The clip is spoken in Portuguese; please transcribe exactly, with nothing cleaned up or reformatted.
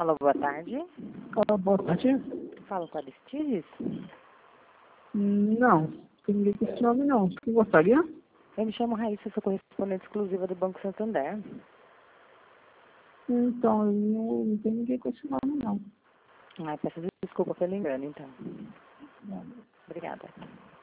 Alô, boa tarde. Ah, boa tarde. Fala com a Aristides? Não, tem ninguém com esse nome não. Quem gostaria? Eu me chamo Raíssa, sou correspondente exclusiva do Banco Santander. Então, eu não, não tem ninguém com esse nome não. Ai, peço desculpa pelo engano, então. Obrigada.